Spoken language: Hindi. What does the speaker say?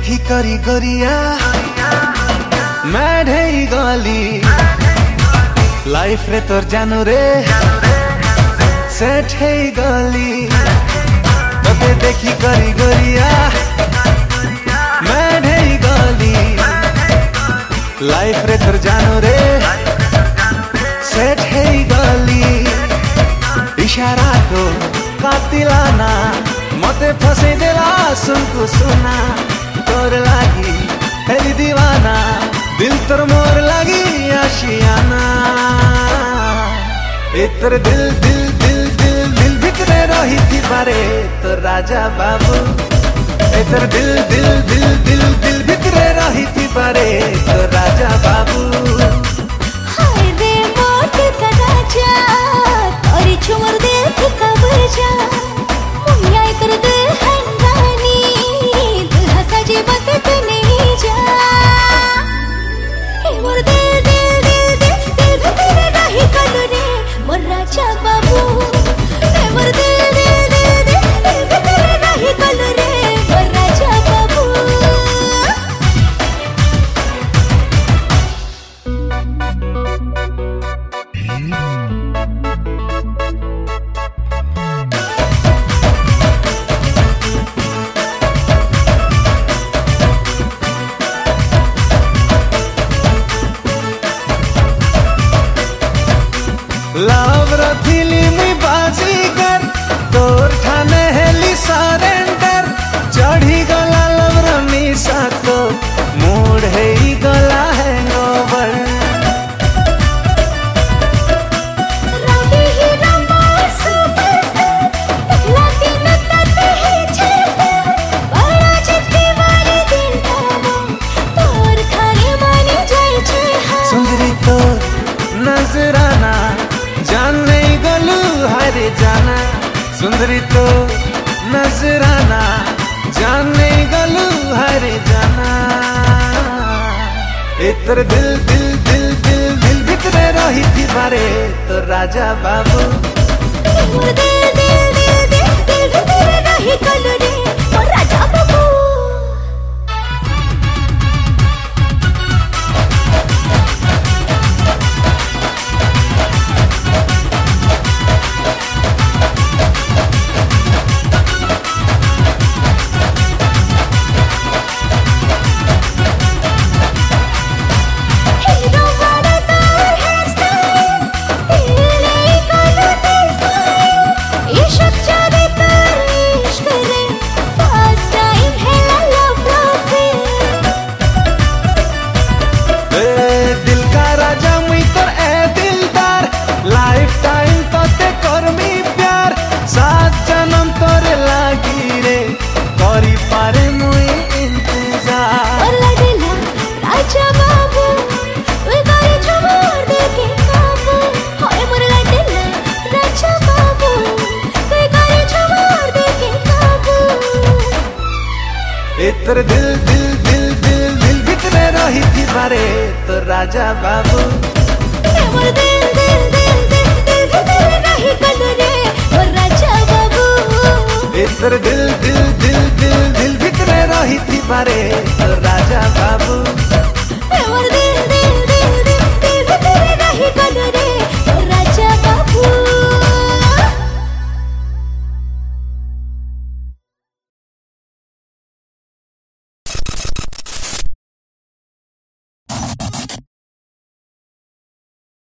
देखी करी गरिया मैं ढेई गली लाइफ रे तोर जानू रे सेठ है गली तबे देखी करी गरिया मैं ढेई गली लाइफ रे तोर जानू रे सेठ है गली इशारा तो कातिलाना मते फसे देला सुनको सुना तोर लागी हेली दीवाना दिल तोर मोर लागी आशियाना एतर दिल दिल दिल दिल दिल भितरे रही थी बारे तो राजा बाबू एतर दिल दिल दिल दिल दिल भितरे रही थी बारे तो राजा बाबू हाय रे मोट का राजा तोरी छुमर दिल का बजा मुहिया कर दे हंगानी दिल हंसा जे बात तो नहीं जा हे मोर दिल दिल दिल दिल दिल भितरे रही कलू रे मोर राजा बाबू हे मोर दिल दिल दिल दिल दिल भितरे रही कलू रे मोर राजा बाबू लव रथिली मुई बाजीगर तोर ठाने हेली सरेंडर चढ़ी गला लव रमीसा तो मूड है गला हैंगओवर रवि ही नंबर सुपरस्टार पहला दिन तते है छेता बड़ा जिद्दी वाली दिल तावा तोर खाने मानी जाए छे हा सुंदरी तो नजराना जान नहीं गलू हरे जाना सुंदरी तो नजराना जान नहीं गलू हरे जाना एतर दिल दिल दिल दिल दिल भितरे रही थी बारे तो राजा बाबू मोर दिल दिल दिल दिल दिल भितरे रही कलू रे मोर राजा बाबू एतर दिल दिल दिल दिल दिल भितरे रही थी बारे तो राजा बाबू मोर दिल दिल दिल दिल दिल भितरे रही कलू रे मोर राजा बाबू एतर दिल दिल दिल दिल दिल भितरे रही थी बारे तो